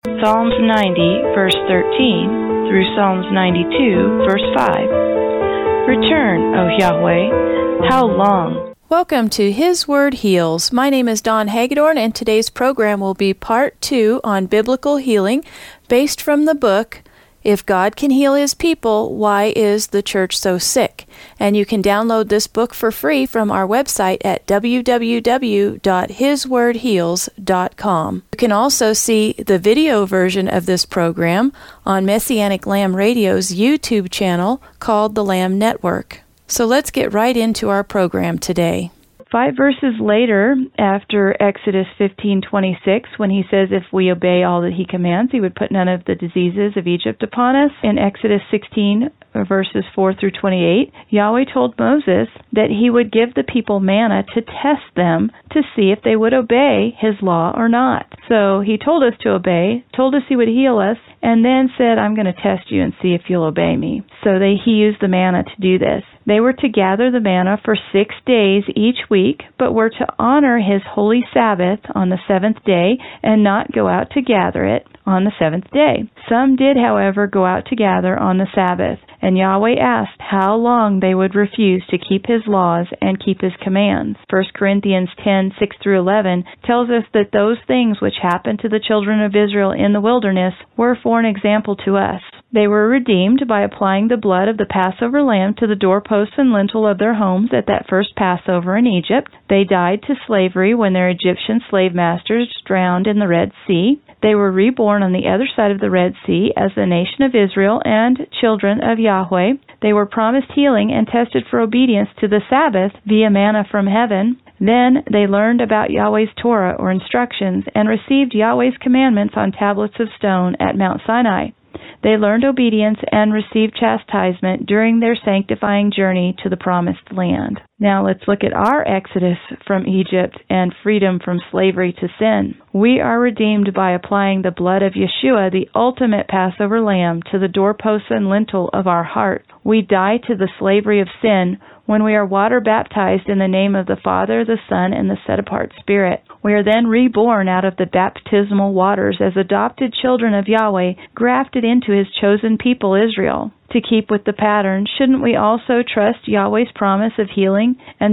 Psalms 90, verse 13, through Psalms 92, verse 5. Return, O Yahweh, how long? Welcome to His Word Heals. My name is Dawn Hagedorn, and today's program will be part 2 on biblical healing, based from the book, If God Can Heal His People, Why Is the Church So Sick? And you can download this book for free from our website at www.hiswordheals.com. You can also see the video version of this program on Messianic Lamb Radio's YouTube channel called The Lamb Network. So let's get right into our program today. 5 verses later, after Exodus 15:26, when he says, if we obey all that he commands, he would put none of the diseases of Egypt upon us. In Exodus 16, verses 4 through 28, Yahweh told Moses that he would give the people manna to test them to see if they would obey his law or not. So he told us to obey, told us he would heal us, and then said, I'm going to test you and see if you'll obey me. So he used the manna to do this. They were to gather the manna for 6 days each week, but were to honor his holy Sabbath on the 7th day and not go out to gather it on the 7th day. Some did, however, go out to gather on the Sabbath, and Yahweh asked how long they would refuse to keep his laws and keep his commands. 1 Corinthians 10:6 through 11 tells us that those things which happened to the children of Israel in the wilderness were for an example to us. They were redeemed by applying the blood of the Passover lamb to the doorposts and lintel of their homes at that first Passover in Egypt. They died to slavery when their Egyptian slave masters drowned in the Red Sea. They were reborn on the other side of the Red Sea as the nation of Israel and children of Yahweh. They were promised healing and tested for obedience to the Sabbath via manna from heaven. Then they learned about Yahweh's Torah or instructions and received Yahweh's commandments on tablets of stone at Mount Sinai. They learned obedience and received chastisement during their sanctifying journey to the promised land. Now let's look at our exodus from Egypt and freedom from slavery to sin. We are redeemed by applying the blood of Yeshua, the ultimate Passover lamb, to the doorposts and lintel of our heart. We die to the slavery of sin when we are water baptized in the name of the Father, the Son, and the set-apart Spirit. We are then reborn out of the baptismal waters as adopted children of Yahweh, grafted into his chosen people Israel. To keep with the pattern, shouldn't we also trust Yahweh's promise of healing and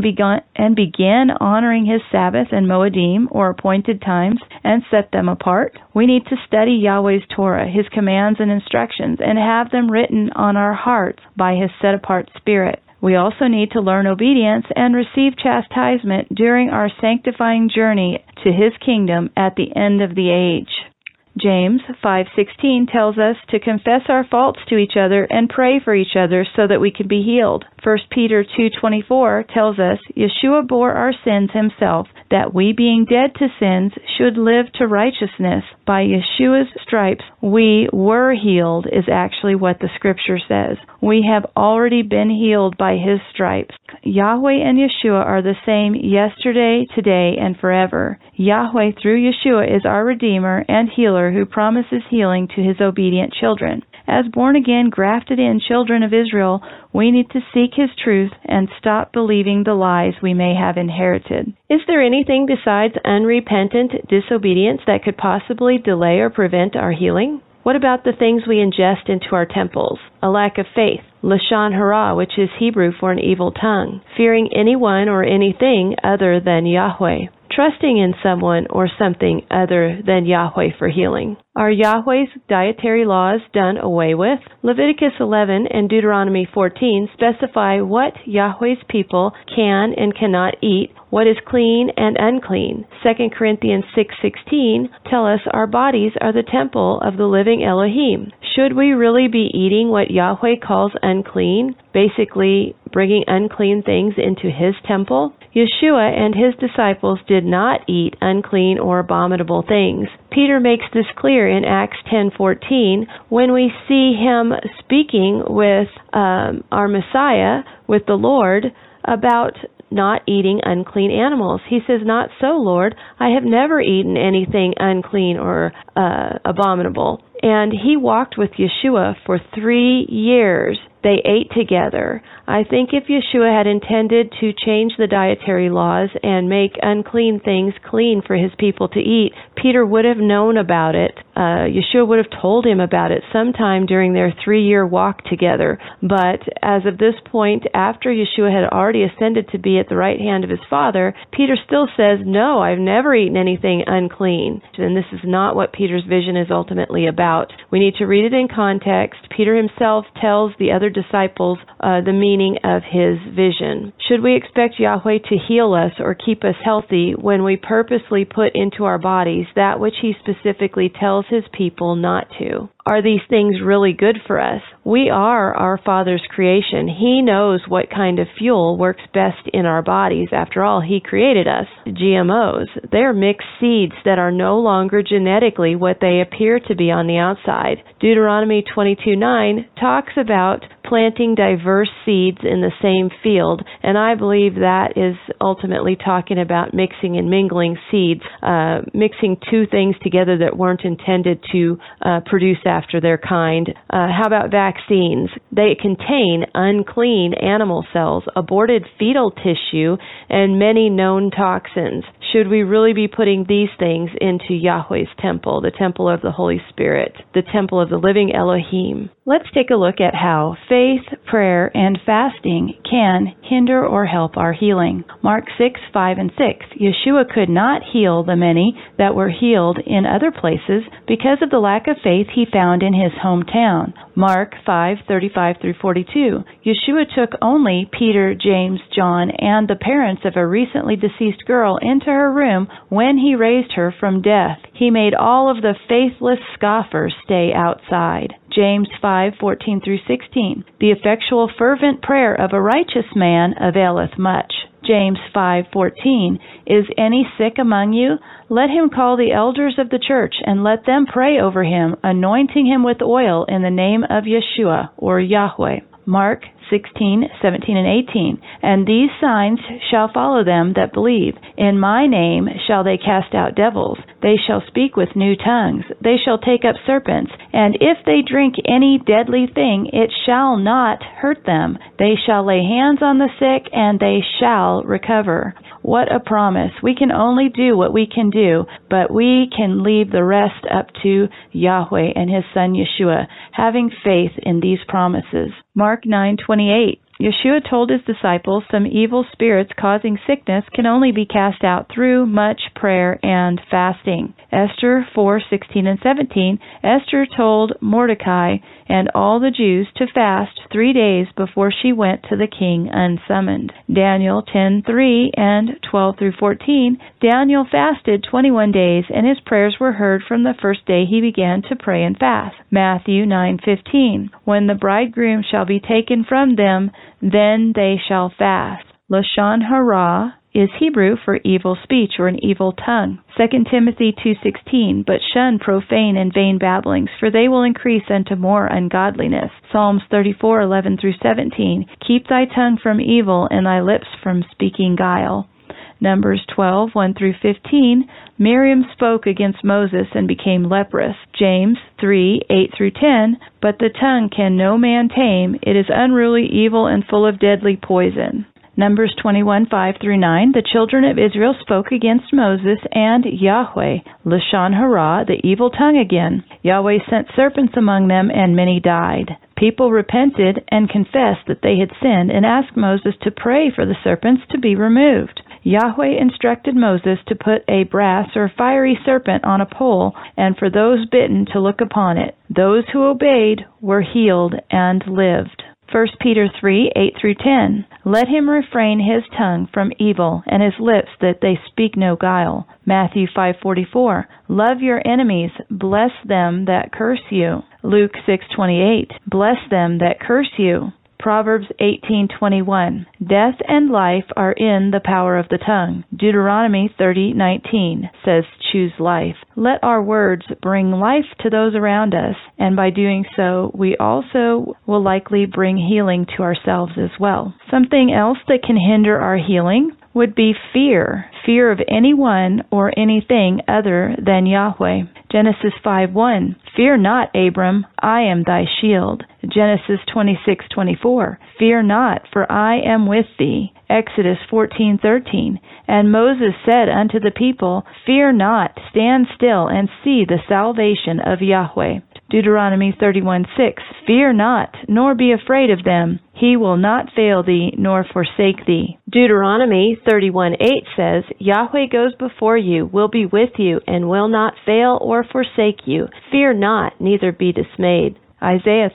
begin honoring his Sabbath and Moedim, or appointed times, and set them apart? We need to study Yahweh's Torah, his commands and instructions, and have them written on our hearts by his set-apart Spirit. We also need to learn obedience and receive chastisement during our sanctifying journey to his kingdom at the end of the age. James 5:16 tells us to confess our faults to each other and pray for each other so that we can be healed. 1 Peter 2:24 tells us, Yeshua bore our sins himself, that we, being dead to sins, should live to righteousness. By Yeshua's stripes we were healed, is actually what the scripture says. We have already been healed by his stripes. Yahweh and Yeshua are the same yesterday, today, and forever. Yahweh, through Yeshua, is our Redeemer and Healer who promises healing to his obedient children. As born-again, grafted-in children of Israel, we need to seek his truth and stop believing the lies we may have inherited. Is there anything besides unrepentant disobedience that could possibly delay or prevent our healing? What about the things we ingest into our temples? A lack of faith, lashon hara, which is Hebrew for an evil tongue, fearing anyone or anything other than Yahweh, trusting in someone or something other than Yahweh for healing. Are Yahweh's dietary laws done away with? Leviticus 11 and Deuteronomy 14 specify what Yahweh's people can and cannot eat, what is clean and unclean. 2 Corinthians 6:16 tell us our bodies are the temple of the living Elohim. Should we really be eating what Yahweh calls unclean, basically bringing unclean things into his temple? Yeshua and his disciples did not eat unclean or abominable things. Peter makes this clear in Acts 10:14 when we see him speaking with our Messiah, with the Lord, about not eating unclean animals. He says, "Not so, Lord. I have never eaten anything unclean or abominable." And he walked with Yeshua for 3 years. They ate together. I think if Yeshua had intended to change the dietary laws and make unclean things clean for his people to eat, Peter would have known about it. Yeshua would have told him about it sometime during their 3-year walk together. But as of this point, after Yeshua had already ascended to be at the right hand of his Father, Peter still says, "No, I've never eaten anything unclean." And this is not what Peter's vision is ultimately about. We need to read it in context. Peter himself tells the other disciples the meaning of his vision. Should we expect Yahweh to heal us or keep us healthy when we purposely put into our bodies that which he specifically tells his people not to? Are these things really good for us? We are our Father's creation. He knows what kind of fuel works best in our bodies. After all, he created us. GMOs, they're mixed seeds that are no longer genetically what they appear to be on the outside. Deuteronomy 22:9 talks about planting diverse seeds in the same field, and I believe that is ultimately talking about mixing and mingling seeds, mixing two things together that weren't intended to produce after their kind. How about vaccines? They contain unclean animal cells, aborted fetal tissue, and many known toxins. Should we really be putting these things into Yahweh's temple, the temple of the Holy Spirit, the temple of the living Elohim? Let's take a look at how faith, prayer, and fasting can hinder or help our healing. Mark 6:5 and 6. Yeshua could not heal the many that were healed in other places because of the lack of faith he found in his hometown. Mark 5:35 through 42. Yeshua took only Peter, James, John, and the parents of a recently deceased girl into her room when he raised her from death. He made all of the faithless scoffers stay outside. James 5:14 through 16. The effectual fervent prayer of a righteous man availeth much. James 5:14. Is any sick among you? Let him call the elders of the church, and let them pray over him, anointing him with oil in the name of Yeshua, or Yahweh. Mark 16:17 and 18. And these signs shall follow them that believe. In my name shall they cast out devils. They shall speak with new tongues. They shall take up serpents. And if they drink any deadly thing, it shall not hurt them. They shall lay hands on the sick, and they shall recover. What a promise. We can only do what we can do, but we can leave the rest up to Yahweh and his Son Yeshua, having faith in these promises. Mark 9:28. Yeshua told his disciples some evil spirits causing sickness can only be cast out through much prayer and fasting. Esther 4:16 and 17. Esther told Mordecai and all the Jews to fast 3 days before she went to the king unsummoned. Daniel 10:3 and 12 through 14. Daniel fasted 21 days, and his prayers were heard from the first day he began to pray and fast. Matthew 9:15. When the bridegroom shall be taken from them, then they shall fast. Lashon hara is Hebrew for evil speech or an evil tongue. 2 Timothy 2:16, but shun profane and vain babblings, for they will increase unto more ungodliness. Psalms 34:11 through 17, keep thy tongue from evil and thy lips from speaking guile. Numbers 12:1 through 15, Miriam spoke against Moses and became leprous. James 3:8 through 10, but the tongue can no man tame, it is unruly, evil, and full of deadly poison. Numbers 21:5 through 9, the children of Israel spoke against Moses and Yahweh. Lashon hara, the evil tongue again. Yahweh sent serpents among them, and many died. People repented and confessed that they had sinned and asked Moses to pray for the serpents to be removed. Yahweh instructed Moses to put a brass or fiery serpent on a pole, and for those bitten to look upon it. Those who obeyed were healed and lived. 1 Peter 3:8 through 10. Let him refrain his tongue from evil, and his lips that they speak no guile. Matthew 5:44. Love your enemies, bless them that curse you. Luke 6:28. Bless them that curse you. Proverbs 18:21. Death and life are in the power of the tongue. Deuteronomy 30:19 says, choose life. Let our words bring life to those around us, and by doing so, we also will likely bring healing to ourselves as well. Something else that can hinder our healing would be fear of anyone or anything other than Yahweh. Genesis 5:1. Fear not, Abram, I am thy shield. Genesis 26:24. Fear not, for I am with thee. Exodus 14:13. And Moses said unto the people, Fear not, stand still and see the salvation of Yahweh. Deuteronomy 31:6. Fear not, nor be afraid of them. He will not fail thee, nor forsake thee. Deuteronomy 31:8 says, Yahweh goes before you, will be with you, and will not fail or forsake you. Fear not, neither be dismayed. Isaiah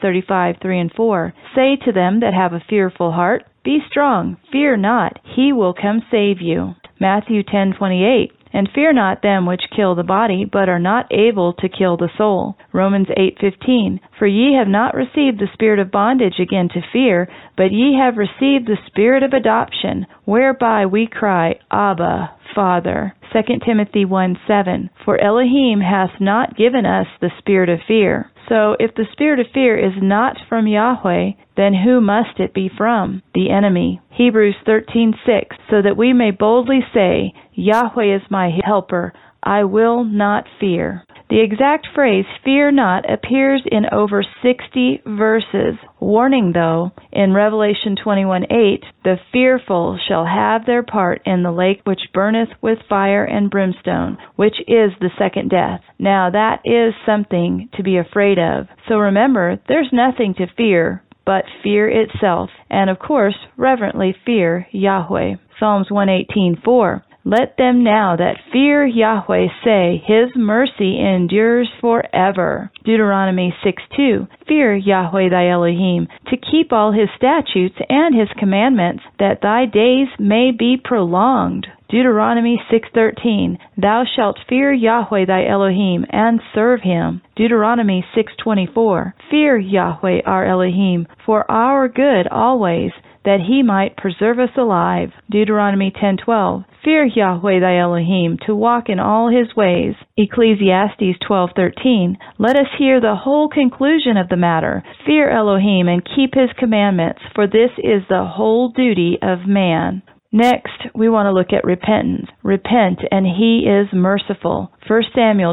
35:3-4. Say to them that have a fearful heart, Be strong, fear not, he will come save you. Matthew 10:28. And fear not them which kill the body, but are not able to kill the soul. Romans 8:15. For ye have not received the spirit of bondage again to fear, but ye have received the spirit of adoption, whereby we cry, Abba, Father. 2 Timothy 1:7. For Elohim hath not given us the spirit of fear. So if the spirit of fear is not from Yahweh, then who must it be from? The enemy. Hebrews 13:6. So that we may boldly say, Yahweh is my helper, I will not fear. The exact phrase, fear not, appears in over 60 verses. Warning, though, in Revelation 21:8, the fearful shall have their part in the lake which burneth with fire and brimstone, which is the second death. Now that is something to be afraid of. So remember, there's nothing to fear but fear itself, and of course, reverently fear Yahweh. Psalms 118:4. Let them now that fear Yahweh say, His mercy endures forever. Deuteronomy 6:2. Fear Yahweh thy Elohim, to keep all His statutes and His commandments, that thy days may be prolonged. Deuteronomy 6:13. Thou shalt fear Yahweh thy Elohim, and serve Him. Deuteronomy 6:24. Fear Yahweh our Elohim, for our good always, that He might preserve us alive. Deuteronomy 10:12. Fear Yahweh thy Elohim, to walk in all His ways. Ecclesiastes 12:13. Let us hear the whole conclusion of the matter. Fear Elohim and keep His commandments, for this is the whole duty of man. Next, we want to look at repentance. Repent, and He is merciful. 1 Samuel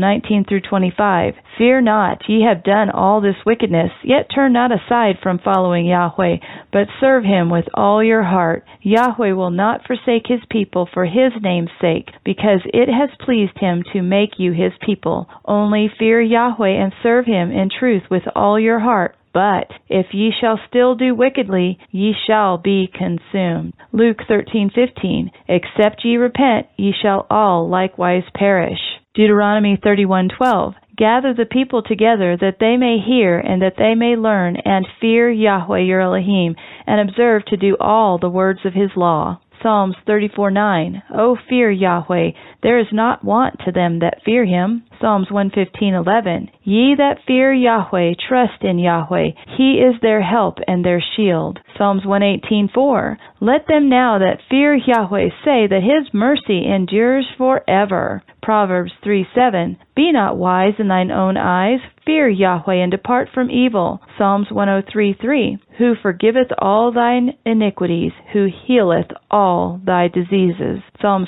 12:19-25. Fear not, ye have done all this wickedness, yet turn not aside from following Yahweh, but serve Him with all your heart. Yahweh will not forsake His people for His name's sake, because it has pleased Him to make you His people. Only fear Yahweh and serve Him in truth with all your heart. But if ye shall still do wickedly, ye shall be consumed. Luke 13:15. Except ye repent, ye shall all likewise perish. Deuteronomy 31:12. Gather the people together, that they may hear, and that they may learn, and fear Yahweh your Elohim, and observe to do all the words of His law. Psalms 34:9. O fear Yahweh, there is not want to them that fear Him. Psalms 115:11. Ye that fear Yahweh, trust in Yahweh. He is their help and their shield. Psalms 118:4. Let them now that fear Yahweh say that His mercy endures forever. Proverbs 3:7. Be not wise in thine own eyes. Fear Yahweh and depart from evil. Psalms 103:3. Who forgiveth all thine iniquities, who healeth all thy diseases. Psalms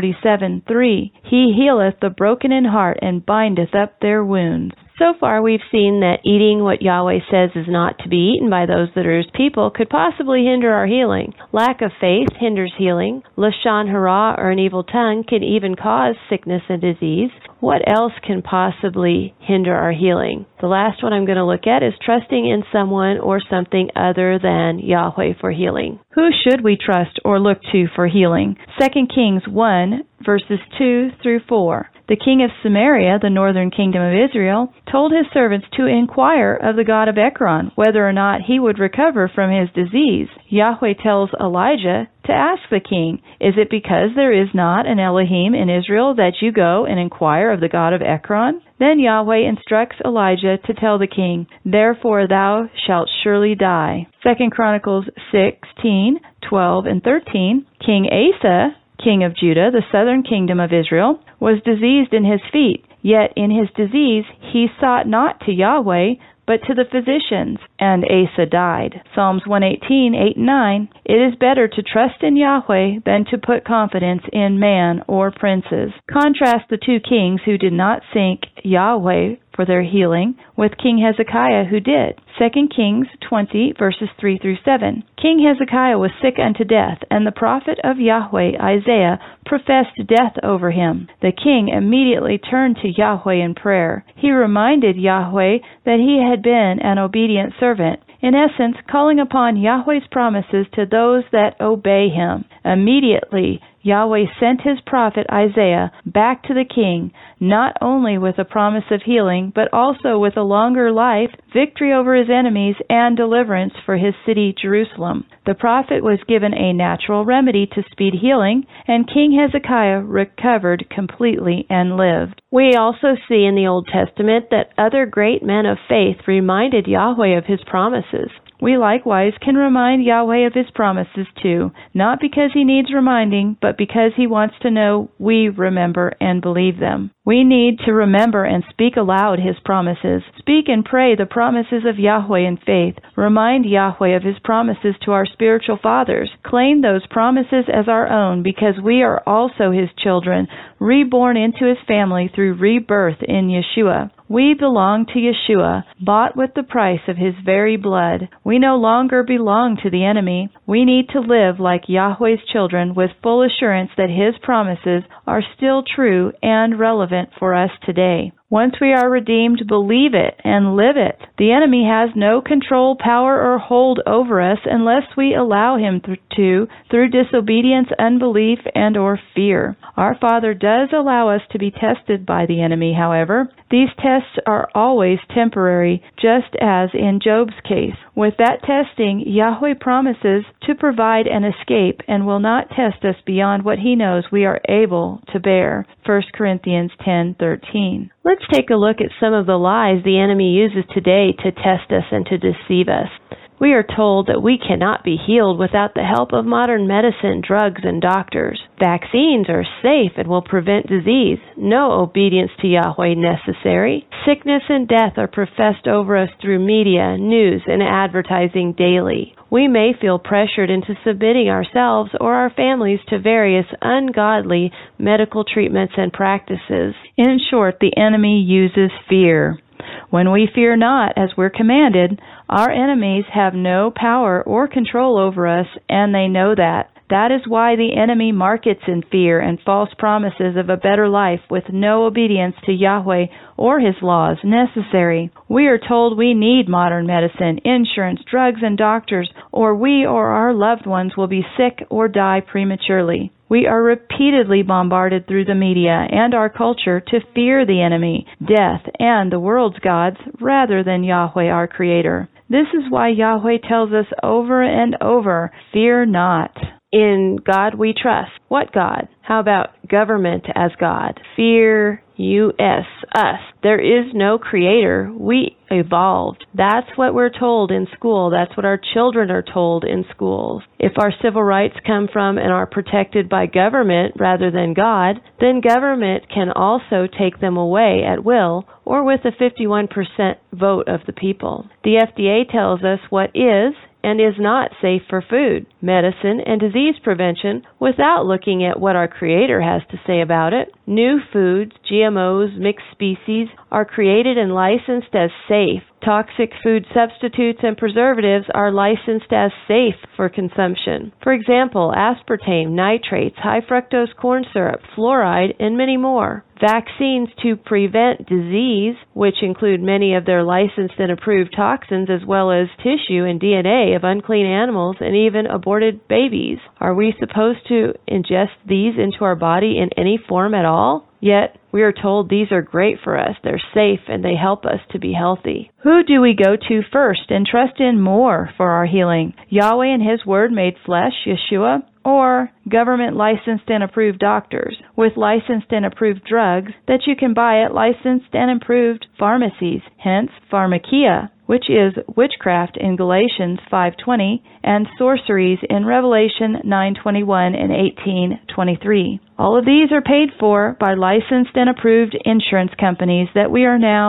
147:3. He healeth the broken in heart and bindeth up their wounds. So far, we've seen that eating what Yahweh says is not to be eaten by those that are His people could possibly hinder our healing. Lack of faith hinders healing. Lashon hara, or an evil tongue, can even cause sickness and disease. What else can possibly hinder our healing? The last one I'm going to look at is trusting in someone or something other than Yahweh for healing. Who should we trust or look to for healing? 2 Kings 1, verses 2-4. The king of Samaria, the northern kingdom of Israel, told his servants to inquire of the God of Ekron whether or not he would recover from his disease. Yahweh tells Elijah to ask the king, Is it because there is not an Elohim in Israel that you go and inquire of the God of Ekron? Then Yahweh instructs Elijah to tell the king, Therefore thou shalt surely die. 2 Chronicles 16:12-13. King Asa, king of Judah, the southern kingdom of Israel, was diseased in his feet, yet in his disease he sought not to Yahweh, but to the physicians, and Asa died. Psalms 118:8-9. It is better to trust in Yahweh than to put confidence in man or princes. Contrast the two kings who did not sink Yahweh for their healing with King Hezekiah, who did. 2 Kings 20, verses 3 through 7. King Hezekiah was sick unto death, and the prophet of Yahweh, Isaiah, professed death over him. The king immediately turned to Yahweh in prayer. He reminded Yahweh that he had been an obedient servant, in essence, calling upon Yahweh's promises to those that obey him. Immediately, Yahweh sent his prophet Isaiah back to the king, not only with a promise of healing, but also with a longer life, victory over his enemies, and deliverance for his city, Jerusalem. The prophet was given a natural remedy to speed healing, and King Hezekiah recovered completely and lived. We also see in the Old Testament that other great men of faith reminded Yahweh of his promises. We likewise can remind Yahweh of his promises too, not because he needs reminding, but because he wants to know we remember and believe them. We need to remember and speak aloud his promises. Speak and pray the promises of Yahweh in faith. Remind Yahweh of his promises to our spiritual fathers. Claim those promises as our own because we are also his children, reborn into his family through rebirth in Yeshua. We belong to Yeshua, bought with the price of his very blood. We no longer belong to the enemy. We need to live like Yahweh's children with full assurance that his promises are still true and relevant for us today. Once we are redeemed, believe it and live it. The enemy has no control, power, or hold over us unless we allow him to through disobedience, unbelief, and or fear. Our Father does allow us to be tested by the enemy, however. These tests are always temporary, just as in Job's case. With that testing, Yahweh promises to provide an escape and will not test us beyond what he knows we are able to bear. 1 Corinthians 10:13. Let's take a look at some of the lies the enemy uses today to test us and to deceive us. We are told that we cannot be healed without the help of modern medicine, drugs, and doctors. Vaccines are safe and will prevent disease. No obedience to Yahweh necessary. Sickness and death are professed over us through media, news, and advertising daily. We may feel pressured into submitting ourselves or our families to various ungodly medical treatments and practices. In short, the enemy uses fear. When we fear not, as we're commanded, our enemies have no power or control over us, and they know that. That is why the enemy markets in fear and false promises of a better life with no obedience to Yahweh or his laws necessary. We are told we need modern medicine, insurance, drugs, and doctors, or we or our loved ones will be sick or die prematurely. We are repeatedly bombarded through the media and our culture to fear the enemy, death, and the world's gods rather than Yahweh our Creator. This is why Yahweh tells us over and over, fear not. In God we trust. What God? How about government as God? Fear, U.S., us. There is no creator. We evolved. That's what we're told in school. That's what our children are told in schools. If our civil rights come from and are protected by government rather than God, then government can also take them away at will or with a 51% vote of the people. The FDA tells us what is and is not safe for food, medicine, and disease prevention without looking at what our Creator has to say about it. New foods, GMOs, mixed species are created and licensed as safe. Toxic food substitutes and preservatives are licensed as safe for consumption. For example, aspartame, nitrates, high fructose corn syrup, fluoride, and many more. Vaccines to prevent disease, which include many of their licensed and approved toxins as well as tissue and DNA of unclean animals and even aborted babies. Are we supposed to ingest these into our body in any form at all? Yet, we are told these are great for us, they're safe, and they help us to be healthy. Who do we go to first and trust in more for our healing? Yahweh and His Word made flesh, Yeshua, or government licensed and approved doctors with licensed and approved drugs that you can buy at licensed and approved pharmacies, hence pharmakia, which is witchcraft in Galatians 5:20 and sorceries in Revelation 9:21 and 18:23. All of these are paid for by licensed and approved insurance companies that we are now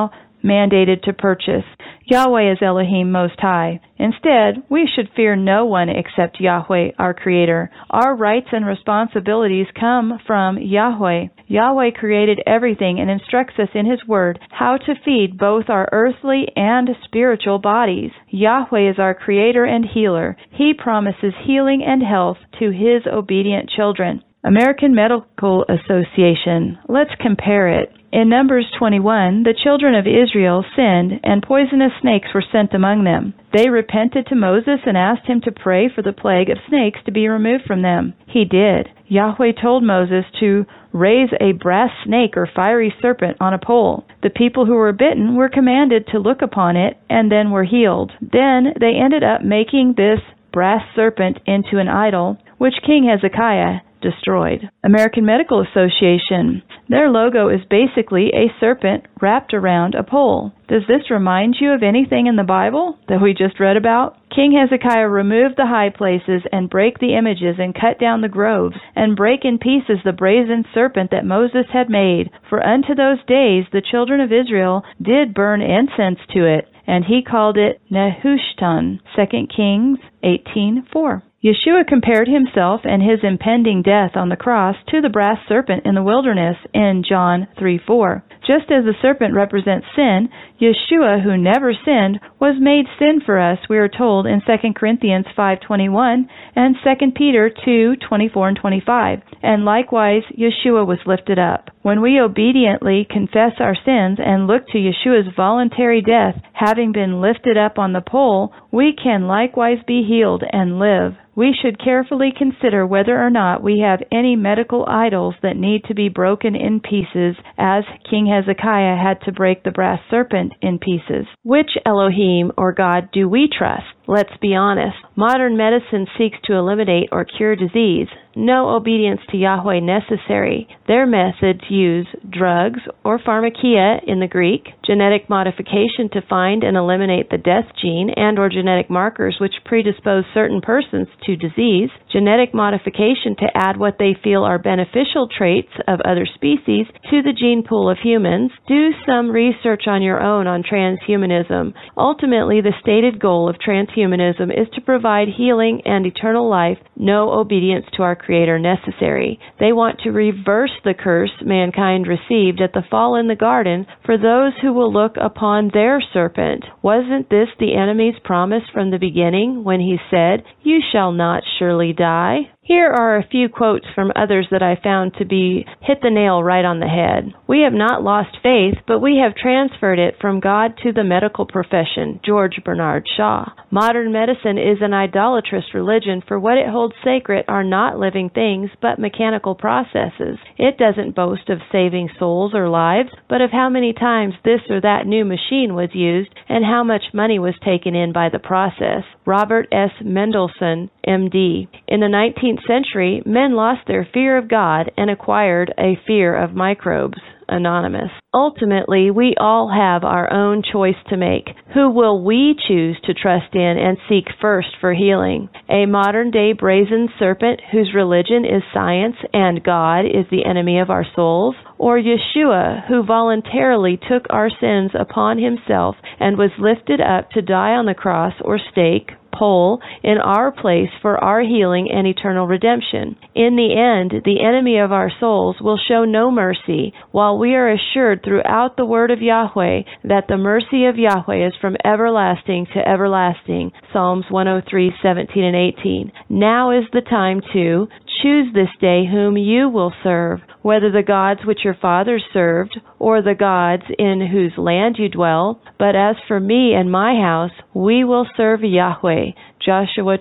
mandated to purchase. Yahweh is Elohim Most High. Instead, we should fear no one except Yahweh, our Creator. Our rights and responsibilities come from Yahweh. Yahweh created everything and instructs us in His Word how to feed both our earthly and spiritual bodies. Yahweh is our Creator and Healer. He promises healing and health to His obedient children. American Medical Association. Let's compare it. In Numbers 21, the children of Israel sinned, and poisonous snakes were sent among them. They repented to Moses and asked him to pray for the plague of snakes to be removed from them. He did. Yahweh told Moses to raise a brass snake or fiery serpent on a pole. The people who were bitten were commanded to look upon it and then were healed. Then they ended up making this brass serpent into an idol, which King Hezekiah destroyed. American Medical Association. Their logo is basically a serpent wrapped around a pole. Does this remind you of anything in the Bible that we just read about? King Hezekiah removed the high places and brake the images and cut down the groves and brake in pieces the brazen serpent that Moses had made. For unto those days the children of Israel did burn incense to it, and he called it Nehushtan. 2 Kings 18:4. Yeshua compared himself and his impending death on the cross to the brass serpent in the wilderness in John 3:4. Just as the serpent represents sin, Yeshua, who never sinned, was made sin for us, we are told in 2 Corinthians 5:21 and 2 Peter 2:24 and 25. And likewise, Yeshua was lifted up. When we obediently confess our sins and look to Yeshua's voluntary death, having been lifted up on the pole, we can likewise be healed and live. We should carefully consider whether or not we have any medical idols that need to be broken in pieces, as King Hezekiah had to break the brass serpent in pieces. Which Elohim or God do we trust? Let's be honest. Modern medicine seeks to eliminate or cure disease. No obedience to Yahweh necessary. Their methods use drugs or pharmakia in the Greek, genetic modification to find and eliminate the death gene and or genetic markers which predispose certain persons to disease, genetic modification to add what they feel are beneficial traits of other species to the gene pool of humans. Do some research on your own on transhumanism. Ultimately, the stated goal of transhumanism is to provide healing and eternal life, no obedience to our Creator necessary. They want to reverse the curse mankind received at the fall in the garden for those who will look upon their serpent. Wasn't this the enemy's promise from the beginning when he said, "You shall not surely die"? Here are a few quotes from others that I found to be hit the nail right on the head. We have not lost faith, but we have transferred it from God to the medical profession. George Bernard Shaw. Modern medicine is an idolatrous religion, for what it holds sacred are not living things, but mechanical processes. It doesn't boast of saving souls or lives, but of how many times this or that new machine was used and how much money was taken in by the process. Robert S. Mendelsohn, M.D. In the 19th century, men lost their fear of God and acquired a fear of microbes. Anonymous. Ultimately, we all have our own choice to make. Who will we choose to trust in and seek first for healing? A modern-day brazen serpent whose religion is science and God is the enemy of our souls? Or Yeshua, who voluntarily took our sins upon himself and was lifted up to die on the cross or stake, pole, in our place for our healing and eternal redemption? In the end, the enemy of our souls will show no mercy, while we are assured throughout the word of Yahweh that the mercy of Yahweh is from everlasting to everlasting. Psalms 103:17 and 18. Now is the time to choose this day whom you will serve, whether the gods which your fathers served, or the gods in whose land you dwell. But as for me and my house, we will serve Yahweh. Joshua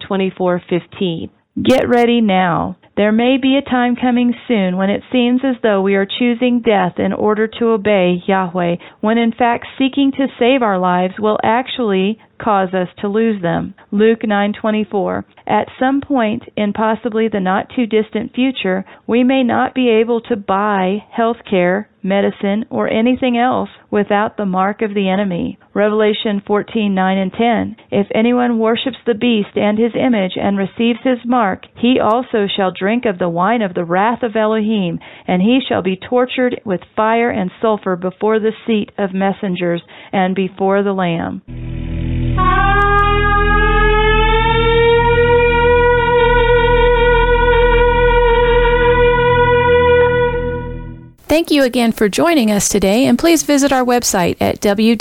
24:15. Get ready now. There may be a time coming soon when it seems as though we are choosing death in order to obey Yahweh, when in fact seeking to save our lives will actually cause us to lose them. Luke 9:24. At some point in possibly the not too distant future, we may not be able to buy health care, medicine, or anything else without the mark of the enemy. Revelation 14:9 and 10. If anyone worships the beast and his image and receives his mark, he also shall drink of the wine of the wrath of Elohim, and he shall be tortured with fire and sulfur before the seat of messengers and before the Lamb. Thank you again for joining us today, and please visit our website at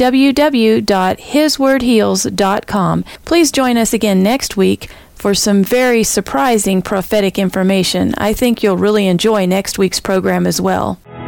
www.hiswordheals.com. Please join us again next week for some very surprising prophetic information. I think you'll really enjoy next week's program as well.